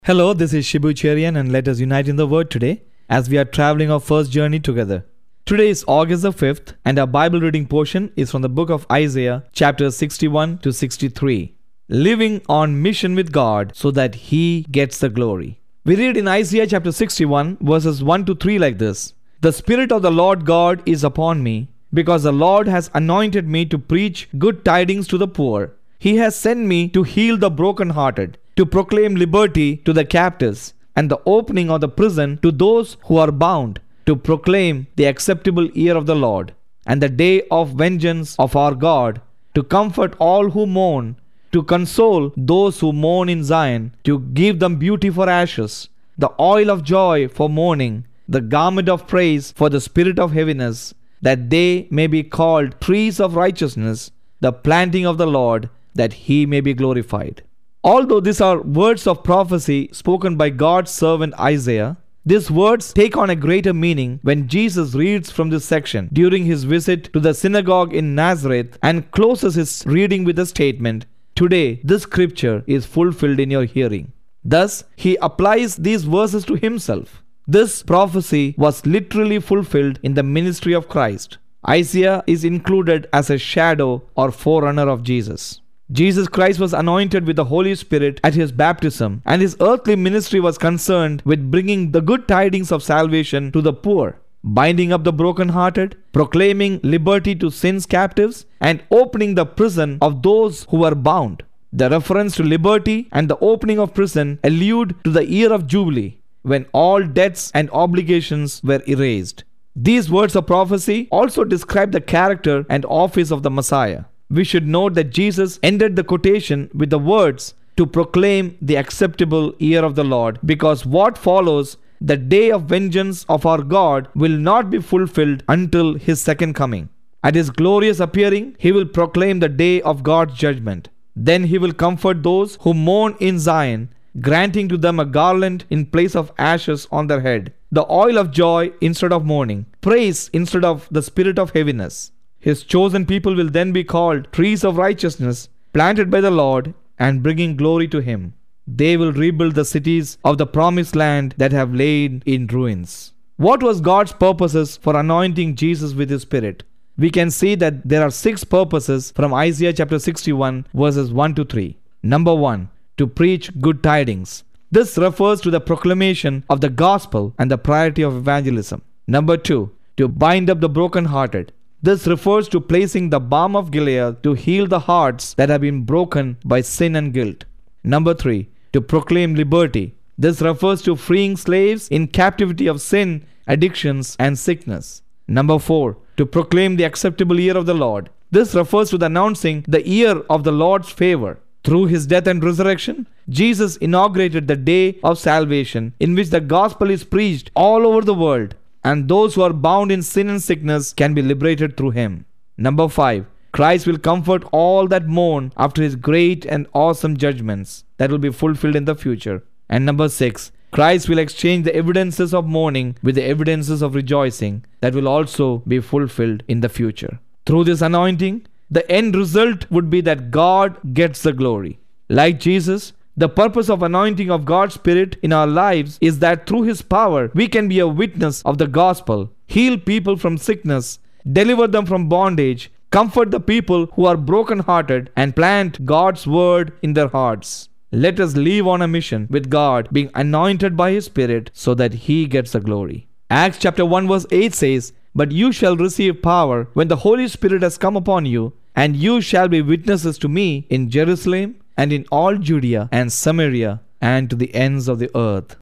Hello, this is Shibu Cherian and let us unite in the Word today as we are traveling our first journey together. Today is August the 5th and our Bible reading portion is from the book of Isaiah chapters 61 to 63. Living on mission with God so that He gets the glory. We read in Isaiah chapter 61 verses 1 to 3 like this. The Spirit of the Lord God is upon me because the Lord has anointed me to preach good tidings to the poor. He has sent me to heal the brokenhearted, to proclaim liberty to the captives and the opening of the prison to those who are bound, to proclaim the acceptable year of the Lord and the day of vengeance of our God, to comfort all who mourn, to console those who mourn in Zion, to give them beauty for ashes, the oil of joy for mourning, the garment of praise for the spirit of heaviness, that they may be called trees of righteousness, the planting of the Lord, that He may be glorified. Although these are words of prophecy spoken by God's servant Isaiah, these words take on a greater meaning when Jesus reads from this section during his visit to the synagogue in Nazareth and closes his reading with the statement, "Today this scripture is fulfilled in your hearing." Thus, he applies these verses to himself. This prophecy was literally fulfilled in the ministry of Christ. Isaiah is included as a shadow or forerunner of Jesus. Jesus Christ was anointed with the Holy Spirit at his baptism, and his earthly ministry was concerned with bringing the good tidings of salvation to the poor, binding up the brokenhearted, proclaiming liberty to sin's captives, and opening the prison of those who were bound. The reference to liberty and the opening of prison allude to the year of Jubilee, when all debts and obligations were erased. These words of prophecy also describe the character and office of the Messiah. We should note that Jesus ended the quotation with the words, "to proclaim the acceptable year of the Lord," because what follows, the day of vengeance of our God, will not be fulfilled until His second coming. At His glorious appearing, He will proclaim the day of God's judgment. Then He will comfort those who mourn in Zion, granting to them a garland in place of ashes on their head, the oil of joy instead of mourning, praise instead of the spirit of heaviness. His chosen people will then be called trees of righteousness, planted by the Lord and bringing glory to Him. They will rebuild the cities of the promised land that have lain in ruins. What was God's purposes for anointing Jesus with His Spirit? We can see that there are 6 purposes from Isaiah chapter 61 verses 1 to 3. Number 1, to preach good tidings. This refers to the proclamation of the gospel and the priority of evangelism. Number 2, to bind up the brokenhearted. This refers to placing the balm of Gilead to heal the hearts that have been broken by sin and guilt. Number 3, to proclaim liberty. This refers to freeing slaves in captivity of sin, addictions, and sickness. Number 4, to proclaim the acceptable year of the Lord. This refers to the announcing the year of the Lord's favor. Through His death and resurrection, Jesus inaugurated the day of salvation in which the gospel is preached all over the world, and those who are bound in sin and sickness can be liberated through Him. Number 5, Christ will comfort all that mourn after His great and awesome judgments that will be fulfilled in the future. And number 6, Christ will exchange the evidences of mourning with the evidences of rejoicing that will also be fulfilled in the future. Through this anointing, the end result would be that God gets the glory. Like Jesus, the purpose of anointing of God's Spirit in our lives is that through His power, we can be a witness of the gospel, heal people from sickness, deliver them from bondage, comfort the people who are brokenhearted, and plant God's word in their hearts. Let us live on a mission with God, being anointed by His Spirit so that He gets the glory. Acts chapter 1 verse 8 says, "But you shall receive power when the Holy Spirit has come upon you, and you shall be witnesses to me in Jerusalem, and in all Judea and Samaria, and to the ends of the earth."